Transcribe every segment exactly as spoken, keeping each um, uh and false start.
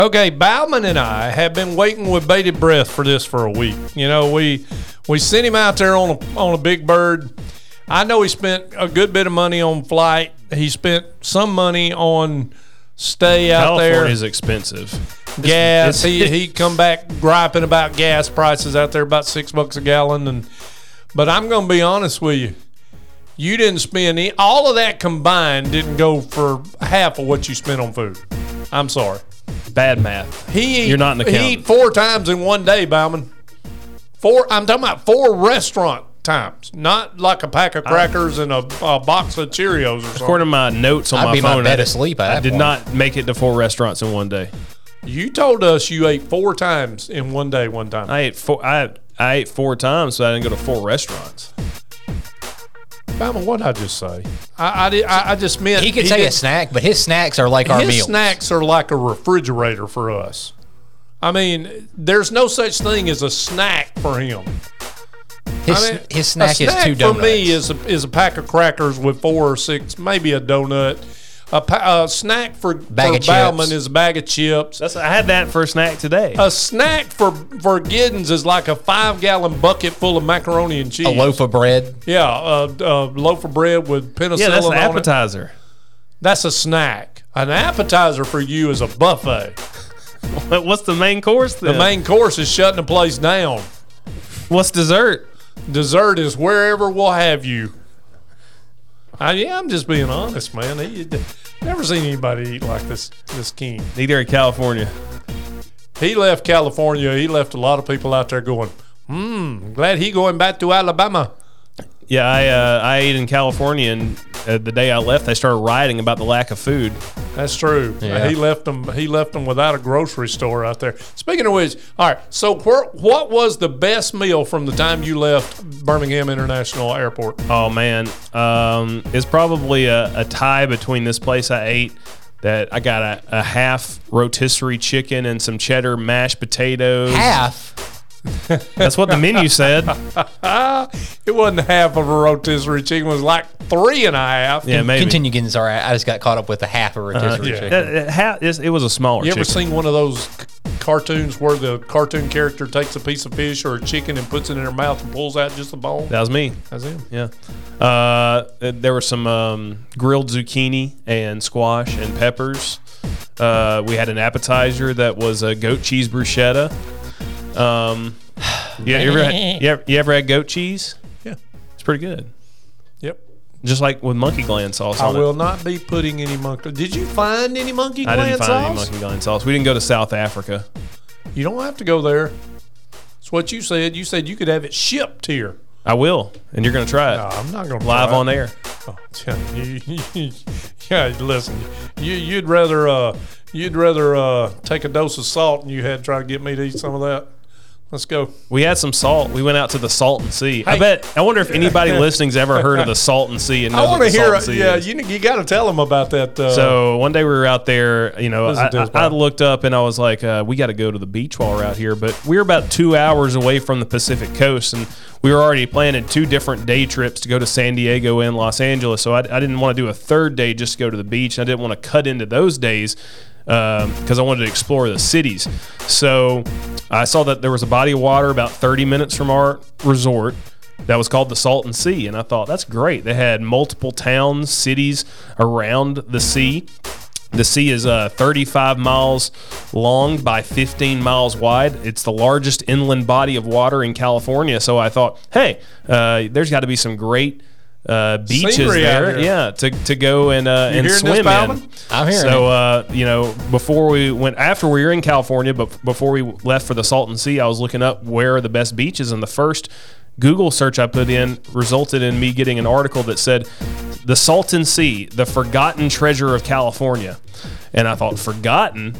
Okay, Bauman and I have been waiting with bated breath for this for a week. You know, we we sent him out there on a, on a big bird. I know he spent a good bit of money on flight. He spent some money on stay out there. California's expensive. Gas. he he come back griping about gas prices out there, about six bucks a gallon. And but I'm going to be honest with you. You didn't spend any, all of that combined didn't go for half of what you spent on food. I'm sorry. Bad math. He eat, You're not an accountant. He eat four times in one day, Bauman. Four. I'm talking about four restaurant times, not like a pack of crackers I, and a, a box of Cheerios or something. According to my notes on I'd my be phone, my bed I, asleep. I did point. not make it to four restaurants in one day. You told us you ate four times in one day one time. I ate four. I I ate four times, so I didn't go to four restaurants. Bauman, what did I just say? I I, did, I, I just meant he could he say did, a snack, but his snacks are like his our meals. His snacks are like a refrigerator for us. I mean, there's no such thing as a snack for him. His, I mean, his snack, snack is two donuts. For me is a, is a pack of crackers with four or six, maybe a donut. A, pa- a snack for, bag for Bauman is a bag of chips. That's, I had that for a snack today. A snack for, for Giddens is like a five-gallon bucket full of macaroni and cheese. A loaf of bread. Yeah, a, a loaf of bread with penicillin yeah, that's an on appetizer. It. That's a snack. An appetizer for you is a buffet. What's the main course then? The main course is shutting the place down. What's dessert? Dessert is wherever we'll have you. I, yeah, I'm just being honest, man. He, never seen anybody eat like this this king. Neither in California. He left California. He left a lot of people out there going, hmm, glad he going back to Alabama. Yeah, I uh, I ate in California, and uh, the day I left, they started rioting about the lack of food. That's true. Yeah. He left them. He left them without a grocery store out there. Speaking of which, all right. So, where, what was the best meal from the time you left Birmingham International Airport? Oh man, um, it's probably a, a tie between this place I ate. That I got a, a half rotisserie chicken and some cheddar mashed potatoes. Half. That's what the menu said. It wasn't half of a rotisserie chicken. It was like three and a half. Yeah, maybe. Continue getting sorry. I just got caught up with the half of rotisserie Uh, yeah. chicken. It, it, ha- it's- it was a smaller You chicken. ever seen one of those c- cartoons where the cartoon character takes a piece of fish or a chicken and puts it in her mouth and pulls out just the bone? That was me. That's him. Yeah. Uh, there were some um, grilled zucchini and squash and peppers. Uh, we had an appetizer that was a goat cheese bruschetta. Um, yeah, you, ever had, you, ever, you ever had goat cheese? Yeah. It's pretty good. Yep. Just like with monkey gland sauce I on will it. not be putting any monkey. Did you find any monkey I gland didn't find sauce? any monkey gland sauce. We didn't go to South Africa. You don't have to go there. It's what you said. You said you could have it shipped here. I will, and you're going to try it. No, I'm not going to Live try on it. air. Oh, yeah, you, you, yeah, listen, you, you'd rather uh, you'd rather uh, take a dose of salt and you had to try to get me to eat some of that. Let's go. We had some salt. We went out to the Salton Sea. I Hey. bet. I wonder if anybody listening's ever heard of the Salton Sea and knows I want what to the hear. Salton Sea Yeah, is. you you got to tell them about that. Uh, So one day we were out there, you know, Listen I, to this, I, I Bob. looked up and I was like, uh, we got to go to the beach while we're out here. But we were about two hours away from the Pacific coast, and we were already planning two different day trips to go to San Diego and Los Angeles. So I, I didn't want to do a third day just to go to the beach. I didn't want to cut into those days because um, I wanted to explore the cities. So I saw that there was a body of water about thirty minutes from our resort that was called the Salton Sea, and I thought, that's great. They had multiple towns, cities around the sea. The sea is uh, thirty-five miles long by fifteen miles wide. It's the largest inland body of water in California. So I thought, hey, uh, there's got to be some great uh, beaches Scenery out there, here. yeah, to, to go and uh, You and hearing swim this, in. Balvin? I'm hearing So it. uh, you know, before we went, after we were in California, but before we left for the Salton Sea, I was looking up where are the best beaches, and the first Google search I put in resulted in me getting an article that said the Salton Sea, the forgotten treasure of California. And I thought, forgotten?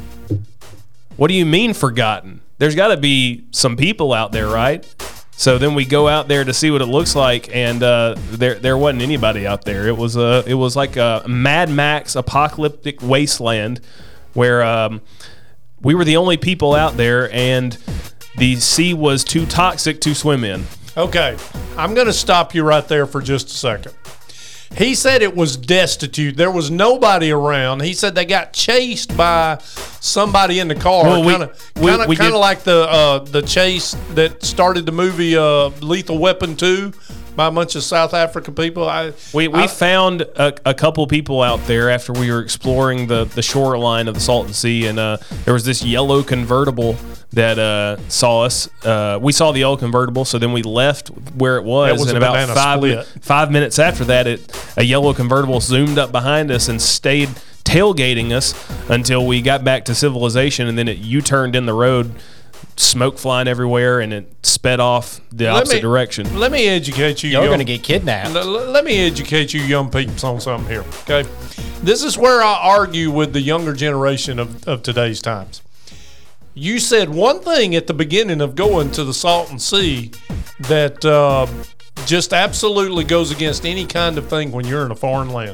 What do you mean forgotten? There's got to be some people out there, right? So then we go out there to see what it looks like, and uh, there there wasn't anybody out there. It was a it was like a Mad Max apocalyptic wasteland where um, we were the only people out there, and the sea was too toxic to swim in. Okay, I'm going to stop you right there for just a second. He said it was destitute. There was nobody around. He said they got chased by somebody in the car. Well, we- Kind of, we- kind of, we kind did- of like the uh, the chase that started the movie uh, Lethal Weapon two by a bunch of South African people. I We, we I- found a, a couple people out there after we were exploring the, the shoreline of the Salton Sea, and uh, there was this yellow convertible that uh, saw us. Uh, we saw the yellow convertible, so then we left where it was, That was and a about banana five, split. mi- five minutes after that, it a yellow convertible zoomed up behind us and stayed tailgating us until we got back to civilization, and then it U-turned in the road, smoke flying everywhere, and it sped off the Let opposite me- direction. Let me educate you. Y'all are young- gonna get kidnapped. L- l- Let me educate you young peeps on something here, okay? This is where I argue with the younger generation of, of today's times. You said one thing at the beginning of going to the Salton Sea that uh, just absolutely goes against any kind of thing when you're in a foreign land.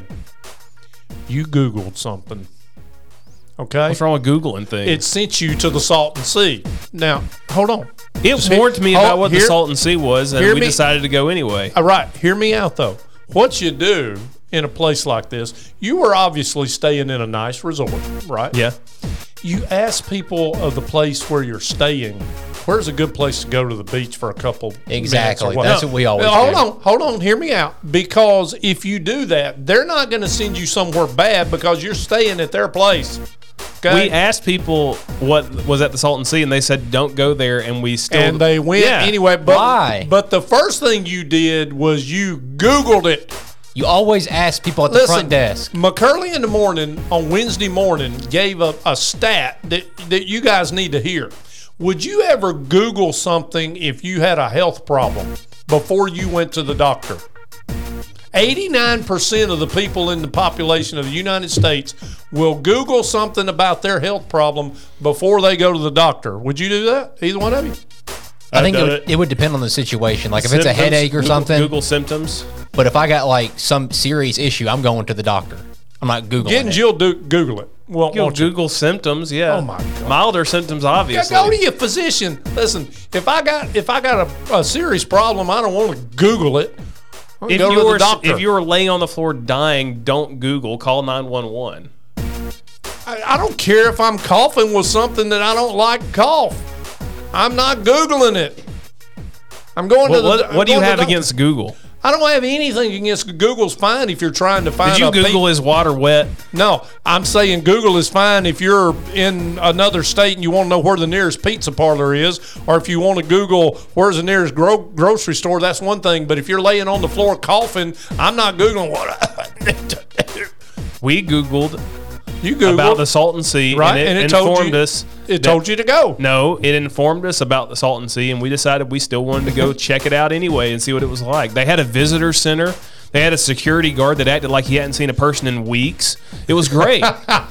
You Googled something, okay? What's wrong with Googling things? It sent you to the Salton Sea. Now, hold on. It Just warned hear- me hold- about what hear- the Salton Sea was, and hear we me- decided to go anyway. All right, hear me out though. What you do in a place like this, you were obviously staying in a nice resort, right? Yeah. You ask people of the place where you're staying, where's a good place to go to the beach for a couple Exactly. minutes or That's what we always Hold do. on, hold on, hear me out. Because if you do that, they're not going to send you somewhere bad because you're staying at their place. Okay? We asked people what was at the Salton Sea, and they said don't go there, and we still and they went Yeah. anyway. But, Why? But the first thing you did was you Googled it. You always ask people at the Listen, front desk. McCurley in the morning on Wednesday morning gave a, a stat that, that you guys need to hear. Would you ever Google something if you had a health problem before you went to the doctor? eighty-nine percent of the people in the population of the United States will Google something about their health problem before they go to the doctor. Would you do that? Either one of you? I think it done would, it. it would depend on the situation. Like if it's a Symptoms, headache or Google- something. Google symptoms. But if I got like some serious issue, I'm going to the doctor. I'm not Googling Getting it. Jill do Google it. Well, You'll won't you? Google symptoms, yeah. Oh, my God. Milder symptoms, obviously. Go to your physician. Listen, if I got if I got a, a serious problem, I don't want to Google it. I'll If go you to were the doctor. if you were laying on the floor dying, don't Google. Call nine one one. I, I don't care if I'm coughing with something that I don't like to cough. I'm not Googling it. I'm going What, to the. what, I'm what do you going to have the doctor. against Google? I don't have anything against Google's fine if you're trying to find. Did you a pe- Google is water wet? No, I'm saying Google is fine if you're in another state and you want to know where the nearest pizza parlor is, or if you want to Google where's the nearest gro- grocery store. That's one thing. But if you're laying on the floor coughing, I'm not Googling what I need to do. We Googled You Googled about the Salton Sea, right, and it, and it told informed you- us. It that- told you to go. No, it informed us about the Salton Sea, and we decided we still wanted to go check it out anyway and see what it was like. They had a visitor center. They had a security guard that acted like he hadn't seen a person in weeks. It was great.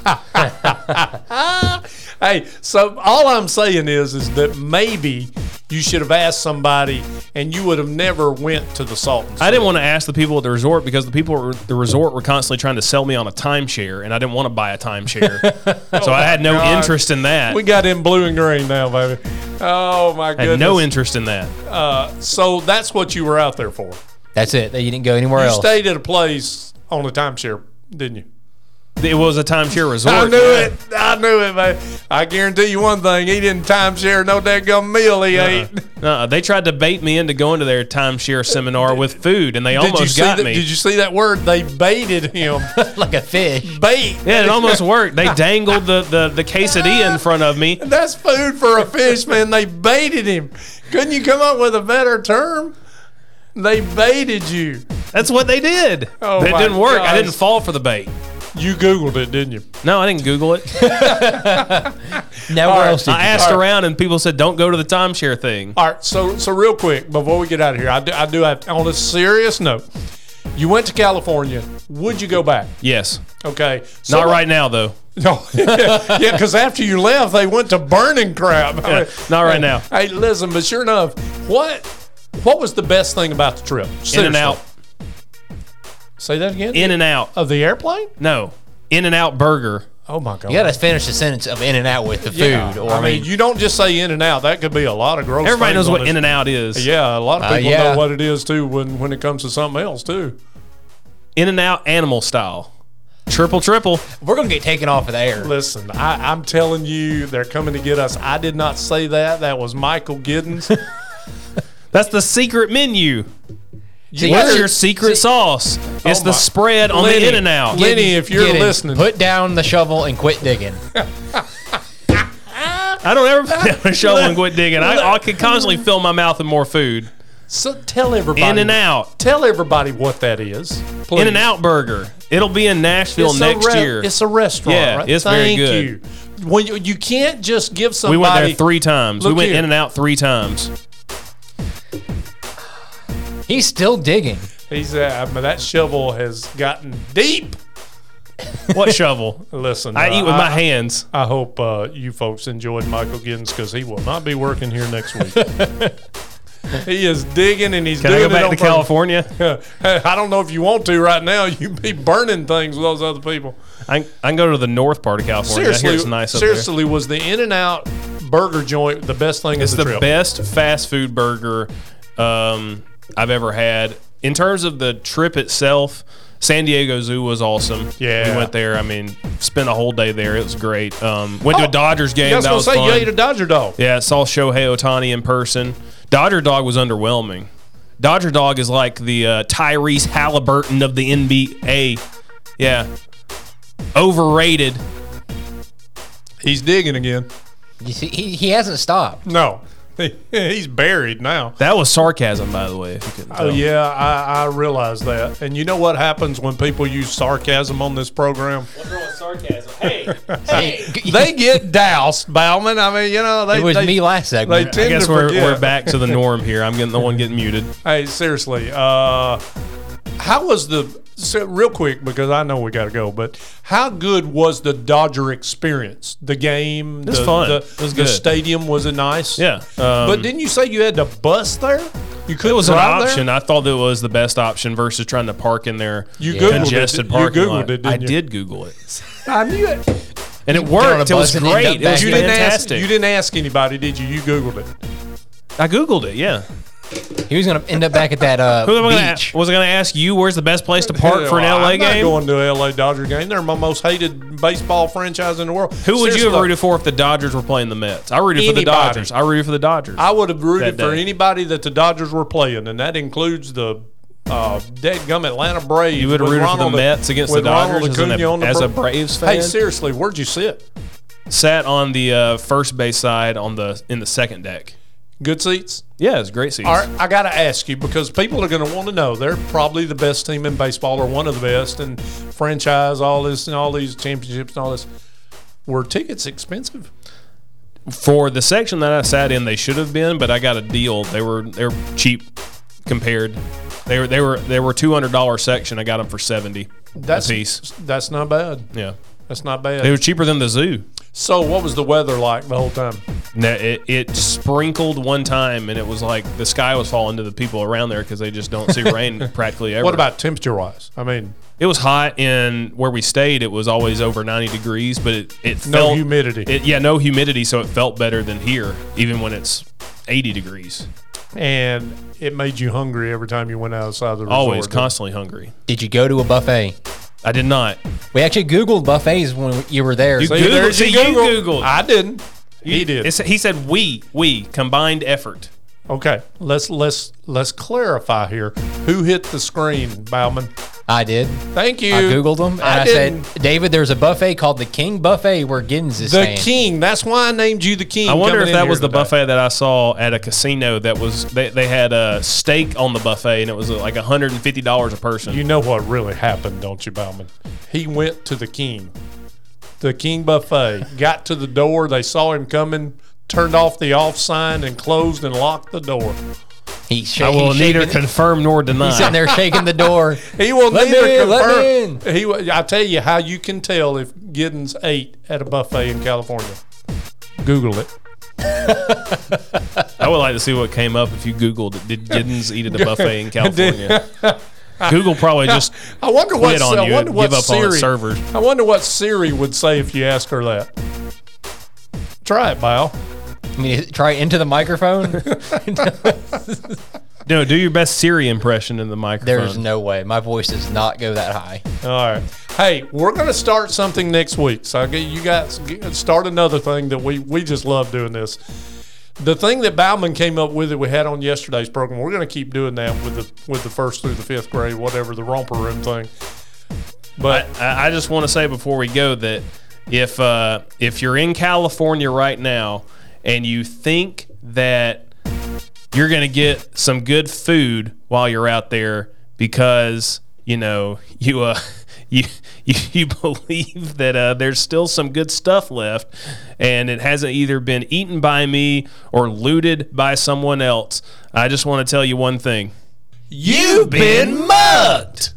Hey, so all I'm saying is, is that maybe you should have asked somebody, and you would have never went to the Salton Sea. I didn't want to ask the people at the resort because the people at the resort were constantly trying to sell me on a timeshare, and I didn't want to buy a timeshare. So I had no God. interest in that. We got in blue and green now, baby. Oh my I goodness. had no interest in that. Uh, so that's what you were out there for. That's it. You didn't go anywhere You else. stayed at a place on a timeshare, didn't you? It was a timeshare resort. I knew yeah. it. I knew it, man. I guarantee you one thing: he didn't timeshare no daggum meal he ate. Uh, they tried to bait me into going to their timeshare seminar with food, and they Did you almost see got that, me. Did you see that word? They baited him. like a fish. Bait. Yeah, it almost worked. They dangled the, the, the quesadilla in front of me. That's food for a fish, man. They baited him. Couldn't you come up with a better term? They baited you. That's what they did. Oh, but it my didn't work. I gosh. didn't fall for the bait. You Googled it, didn't you? No, I didn't Google it. Nowhere right. else did I you asked All right. around, and people said, don't go to the timeshare thing. All right, so so real quick before we get out of here, I do, I do have on a serious note. You went to California. Would you go back? Yes. Okay, so, Not right now, though. No, yeah, because after you left, they went to burning crap. I Yeah, mean, not right hey, now. Hey, listen, but sure enough, what what was the best thing about the trip? In and Seriously. out. Say that again. In and out. of the airplane? No. In and out burger. Oh my god! You got to finish the sentence of In and Out with the food. Yeah, Or I mean, you don't just say In and Out. That could be a lot of gross. Everybody things knows on what this. In and Out is. Yeah, a lot of Uh, people yeah. know what it is too when when it comes to something else too. In and Out animal style. Triple, triple. We're gonna get taken off of the air. Listen, I, I'm telling you, they're coming to get us. I did not say that. That was Michael Giddens. That's the secret menu. See, What's you- your secret see- sauce? It's Oh the my- spread on Lenny, the In and Out. Lenny, if you're Giddens, listening, put down the shovel and quit digging. I don't ever put down a shovel and quit digging. I, I can constantly fill my mouth with more food. so tell everybody. In and Out. Tell everybody what that is. Please. In and Out Burger. It'll be in Nashville It's a next re- year. It's a restaurant. Yeah, right? it's Thank very good. You. When you, you can't just give somebody. We went there three times. We Look went here. In and Out three times. He's still digging. He's uh, I mean, that shovel has gotten deep. What shovel? Listen, I uh, eat with my hands. I hope uh, you folks enjoyed Michael Giddens because he will not be working here next week. He is digging and he's Can I doing go back it on to purpose. California? I don't know if you want to right now. You be burning things with those other people. I, I can go to the north part of California. I Seriously, hear it's nice up seriously, was the In and Out burger joint the best thing It's of the, the trip? best fast food burger um, I've ever had. In terms of the trip itself, San Diego Zoo was awesome. Yeah. We went there. I mean, spent a whole day there. It was great. Um, went to Oh, a Dodgers game. I was That going was to say, fun. you ate a Dodger dog. Yeah, saw Shohei Ohtani in person. Dodger Dog was underwhelming. Dodger Dog is like the uh, Tyrese Halliburton of the N B A. Yeah. Overrated. He's digging again. You see, he, he hasn't stopped. No, he's buried now. That was sarcasm, by the way, if you couldn't tell. Oh yeah, I, I realize that. And you know what happens when people use sarcasm on this program? What's wrong with sarcasm? Hey. Hey, They get doused, Bauman. I mean, you know, they, it was they, me last They segment. tend I guess to we're, forget. we're back to the norm here. I'm getting the one getting muted. Hey, seriously, uh, how was the so real quick because I know we got to go, but how good was the Dodger experience? The game, was the, fun. The, It was the good. stadium was it nice? Yeah. Um, but didn't you say you had to bus there? You couldn't it was an drive option. there? I thought it was the best option versus trying to park in their You Yeah. googled congested it. parking you googled lot. it, didn't I you? did Google it. I knew it. And it on a worked. It bus was and end up great. It back was You in- didn't ask. fantastic. You didn't ask anybody, did you? You googled it. I Googled it, yeah. He was going to end up back at that uh, Who am I gonna beach. a- was I going to ask you where's the best place to park for an Well, L A I'm not game? going to an L A Dodger game. They're my most hated baseball franchise in the world. Who would you Seriously, have rooted for if the Dodgers were playing the Mets? I rooted for the Anybody. Dodgers. I rooted for the Dodgers. I would have rooted that for day. anybody that the Dodgers were playing, and that includes the uh, dead-gum Atlanta Braves. You would have with rooted for the Ronald- Mets against the with Ronald Dodgers as, an, Acuna on the as a Bra- Braves fan? Hey, seriously, where'd you sit? Sat on the uh, first base side on the in the second deck. Good seats? Yeah, it's great seats. All right, I got to ask you because people are going to want to know. They're probably the best team in baseball or one of the best, and franchise, all this, and all these championships and all this. Were tickets expensive? For the section that I sat in, they should have been, but I got a deal. They were they were cheap compared. They were they were they were two hundred dollar section. I got them for seventy That's a piece. That's not bad. Yeah, That's not bad. they were cheaper than the zoo. So, what was the weather like the whole time? No, it, it sprinkled one time, and it was like the sky was falling to the people around there because they just don't see rain practically ever. What about temperature wise? I mean, It was hot, and where we stayed, it was always over ninety degrees, but it, it no felt humidity. It, yeah, no humidity, so it felt better than here, even when it's eighty degrees. and it made you hungry every time you went outside the resort. Always, constantly hungry. Did you go to a buffet? I did not. We actually Googled buffets when you were there. You See, Googled- there's see, your you Google. Googled. I didn't. He did. It's, he said we, we, combined effort. Okay, let's let's let's clarify here. Who hit the screen, Bauman? I did. Thank you. I Googled them, and I I, didn't. said, David, there's a buffet called the King Buffet where Giddens is The staying. King. That's why I named you the King. I wonder coming if in that here was the today. buffet that I saw at a casino that was, they, they had a steak on the buffet, and it was like one hundred fifty dollars a person. You know what really happened, don't you, Bauman? He went to the King, the King buffet. Got to the door. They saw him coming. Turned off the off sign and closed and locked the door. He's, sh- I will he's neither shaking, confirm nor deny. He's sitting there shaking the door. He will Let neither me in, let confirm. me in. He. will- I tell you how you can tell if Giddens ate at a buffet in California. Google it. I would like to see what came up if you Googled, did Giddens eat at a buffet in California? Google probably just I wonder what. quit on I you wonder and what give up Siri, on its servers. I wonder what Siri would say if you asked her that. Try it, Bao. I mean, try into the microphone. No, do your best Siri impression in the microphone. There's no way. My voice does not go that high. All right. Hey, we're going to start something next week. So you guys start another thing that we, we just love doing this. The thing that Bauman came up with that we had on yesterday's program, we're going to keep doing that with the with the first through the fifth grade, whatever, the romper room thing. But I, I just want to say before we go that if uh, if you're in California right now and you think that you're going to get some good food while you're out there because, you know, you uh, you, you you believe that uh, there's still some good stuff left and it hasn't either been eaten by me or looted by someone else, I just want to tell you one thing. you've been mugged.